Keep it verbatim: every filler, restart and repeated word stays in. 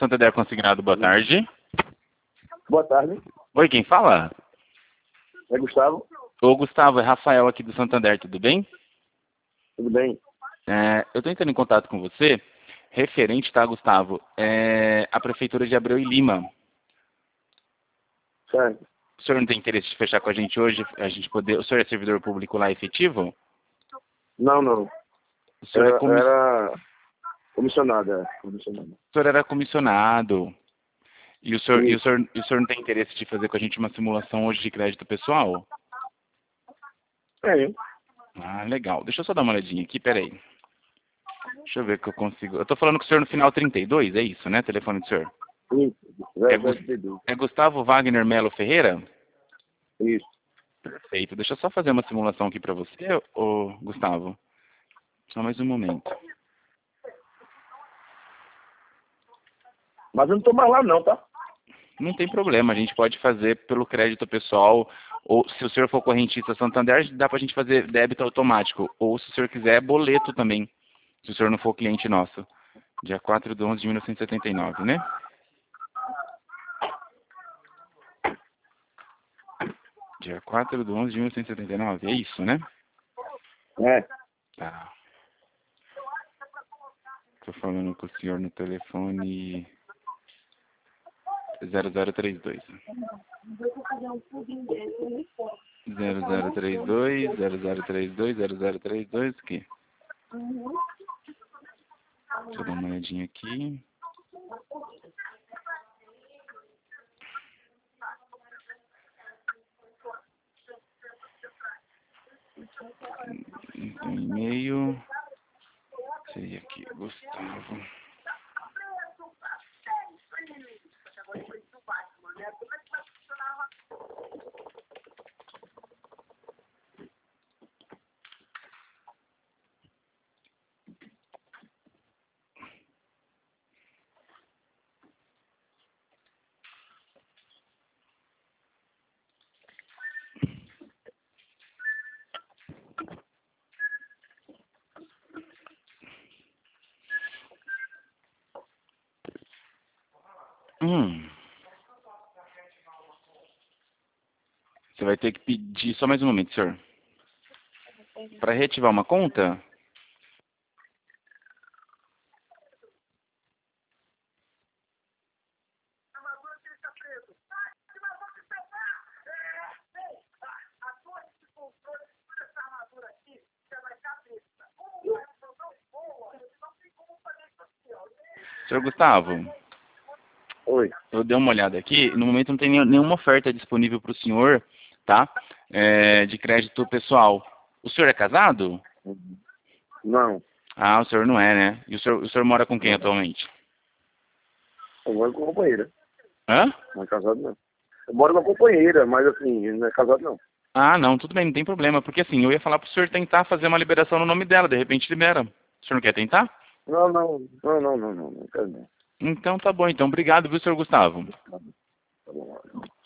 Santander Consignado, boa tarde. Boa tarde. Oi, quem fala? É Gustavo. Ô, Gustavo, é Rafael aqui do Santander, tudo bem? Tudo bem? É, eu estou entrando em contato com você, referente, tá, Gustavo? É, a Prefeitura de Abreu e Lima. Certo. O senhor não tem interesse de fechar com a gente hoje? A gente poder... O senhor é servidor público lá efetivo? Não, não. O senhor, Era, é comiss... era comissionado, é. Comissionado. o senhor era comissionado. E o, senhor, e, o Isso. senhor, e o senhor não tem interesse de fazer com a gente uma simulação hoje de crédito pessoal? Tem. Ah, legal. Deixa eu só dar uma olhadinha aqui, peraí. Deixa eu ver que eu consigo... Eu tô falando com o senhor no final trinta e dois, é isso, né? Telefone do senhor. Isso. É, É, Gus... é, é Gustavo Wagner Melo Ferreira? Isso. Perfeito. Deixa eu só fazer uma simulação aqui para você, ô, Gustavo. Só mais um momento. Mas eu não tô mais lá não, tá? Não tem problema, a gente pode fazer pelo crédito pessoal, ou se o senhor for correntista Santander, dá pra gente fazer débito automático. Ou se o senhor quiser, boleto também, se o senhor não for cliente nosso. Dia quatro de onze de mil novecentos e setenta e nove, né? Dia quatro de onze de mil novecentos e setenta e nove, é isso, né? É. Tá. Tô falando com o senhor no telefone zero zero três dois. zero zero três dois, zero zero três dois, zero zero três dois, aqui. Deixa eu dar uma olhadinha aqui. Um e-mail. Seria aqui, Gustavo. Hum. Você vai ter que pedir, só mais um momento, senhor. Para reativar uma conta? Senhor Gustavo, Oi. eu dei uma olhada aqui, no momento não tem nenhuma oferta disponível para o senhor, tá? É, de crédito pessoal. O senhor é casado? Não. Ah, o senhor não é, né? E o senhor, o senhor mora com quem Não. atualmente? Eu moro com companheira. Hã? Não é casado não. Eu moro com a companheira, mas assim, não é casado não. Ah, não, tudo bem, não tem problema. Porque assim, eu ia falar pro senhor tentar fazer uma liberação no nome dela, de repente libera. O senhor não quer tentar? Não, não, não, não, não, não, não quero não. Então tá bom, então. Obrigado, viu, senhor Gustavo? Tá bom.